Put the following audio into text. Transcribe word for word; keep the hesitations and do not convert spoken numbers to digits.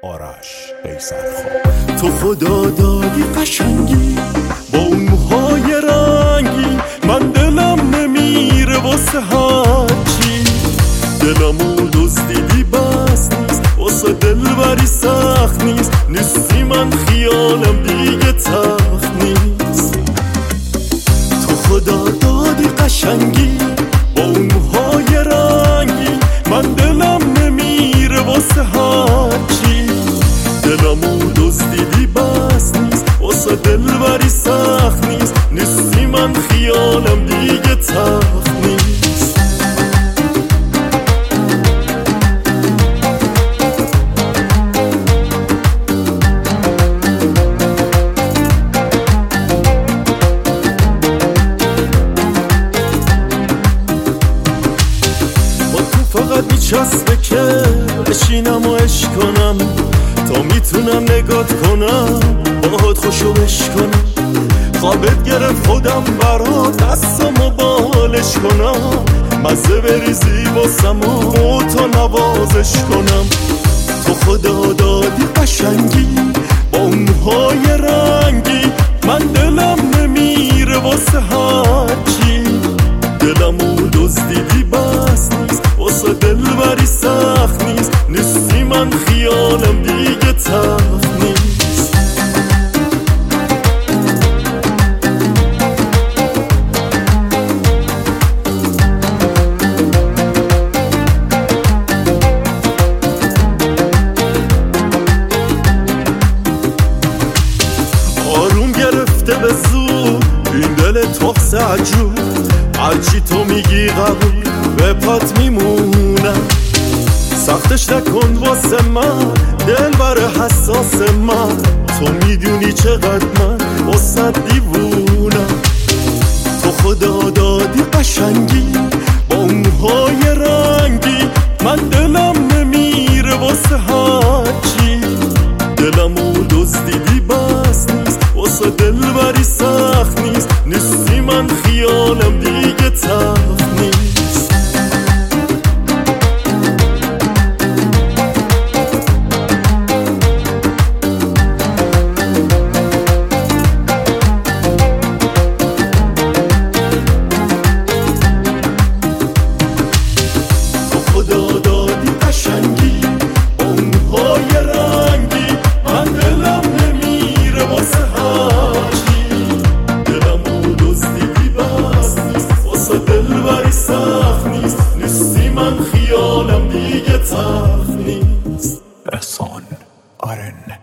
آرش قیصرخان. تو خدا دادی قشنگی با اون موهای رنگی، من دلم نمیره واسه هرچی، دلمو دزدیدی بس نیست، واسه دلبری سخت نیست، نیستی من خیالم دیگه تخت نیست. تو خدا دادی قشنگی با اون موهای رنگی، من دلم نمیره واسه هرچی، دلمو دزدیدی بس نیست، واسه دلبری سخت نیست، نیستی من خیالم دیگه تخت نیست. با تو فقط میچسبه که بشینم و عشق کنم، تا میتونم نگات کنم باهات خوشو بش کنم، خوابت گرفت خودم برات دستم و بالش کنم، مزه بریزی واسم و تا نوازش کنم. تو خدا دادی قشنگی با اون موهای رنگی، من دلم نمیره واسه هرچی، دلمو دزدیدی بس نیست، واسه دلبری سخت نیست، نیستی من خیالم دیگه تخت نیست. آروم گرفته به زور این دل تخص عجور، هرچی تو میگی قبول به پات میمونم، سختش نکن واسه من دل بر حساس من، تو میدونی چقدر من واسه دیوونم. تو خدا دادی قشنگی با اون موهای رنگی، من دلم نمیره واسه هرچی، دلمو دزدیدی بس نیست، واسه دلبری سخت نیست، نیستی من خیالم دیگه تخت نیست. تو خدا دادی قشنگی با اون موهای رنگی، من دلم نمیره واسه هرچی، دلمو دزدیدی بس نیست، واسه دلبری سخت نیست، نیستی من خیالم دیگه تخت نیست. احسان آرن.